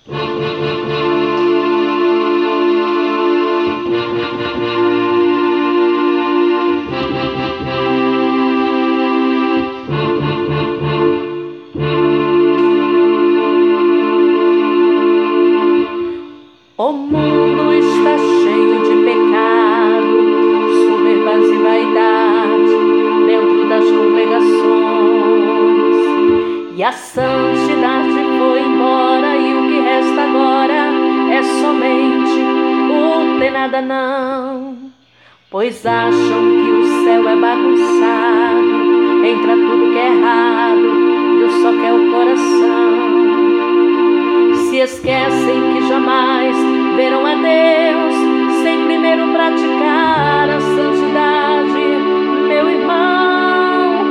O mundo está cheio de pecado, soberbas e vaidade dentro das congregações. E a santidade foi embora, e o que resta agora é somente o ter nada não. Pois acham que o céu é bagunçado, entra tudo que é errado, Deus só quer o coração. Se esquecem que jamais verão a Deus sem primeiro praticar a santidade, meu irmão.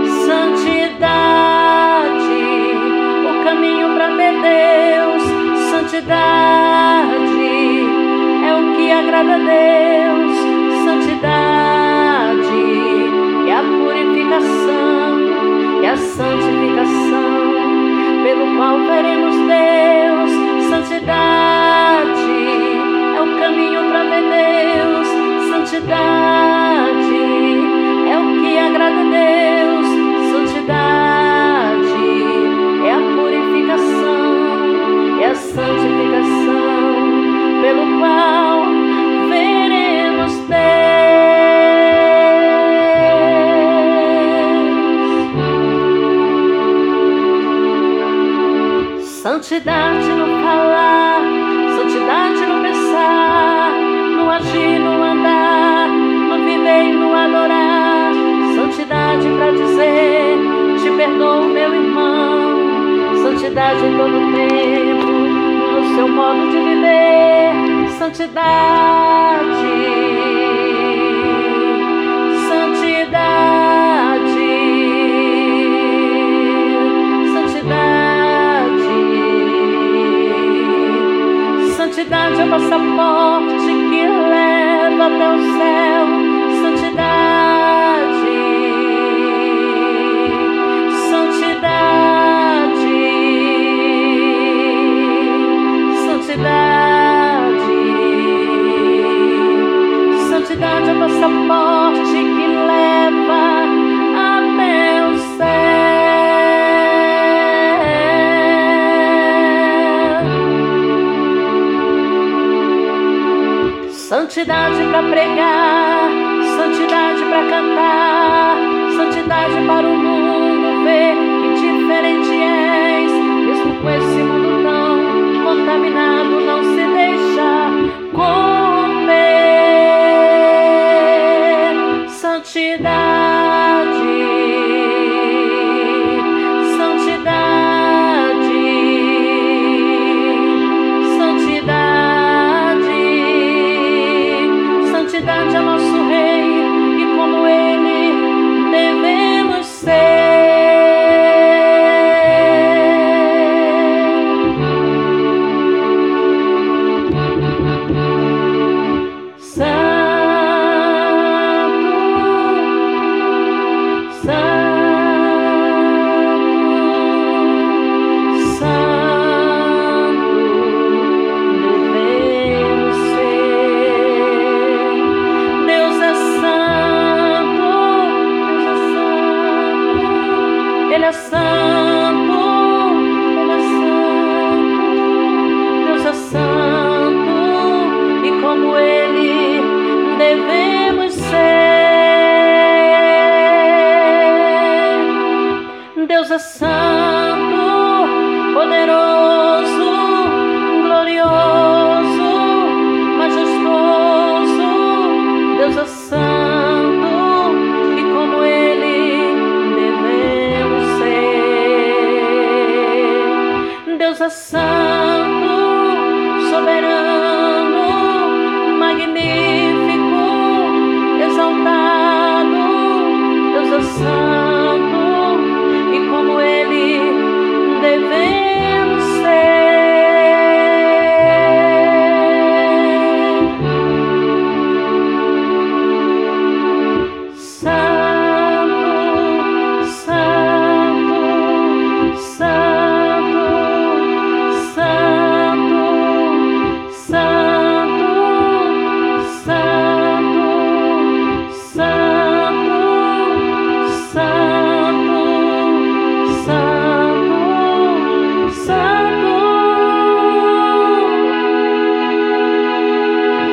Santidade, o caminho para ver Deus. Santidade é o que agrada a Deus. Santidade é a purificação, é a santificação pelo qual veremos Deus. Santidade é o caminho para ver Deus. Santidade é o que agrada a Deus. Santidade é a purificação, é a santificação pelo qual veremos Deus. Santidade no falar, santidade no pensar, no agir, no andar, no viver e no adorar. Santidade para dizer, te perdoo, meu irmão. Santidade em todo tempo, no seu modo de viver. Santidade, santidade, santidade. Santidade é o passaporte que leva até o céu. Santidade, santidade, santidade. Santidade é o passaporte que leva até o céu. Santidade para pregar, santidade para cantar, santidade para o mundo ver que diferente és. Mesmo com esse mundo tão contaminado, não se deixa comer. Santidade, santidade, santidade. Santidade é nosso rei, e como ele devemos ser. Ele é santo, Ele é santo, Deus é santo, e como Ele devemos ser. Deus é santo, poderoso, glorioso, majestoso. Deus é santo, e como Ele Deus é santo, soberano, magnífico.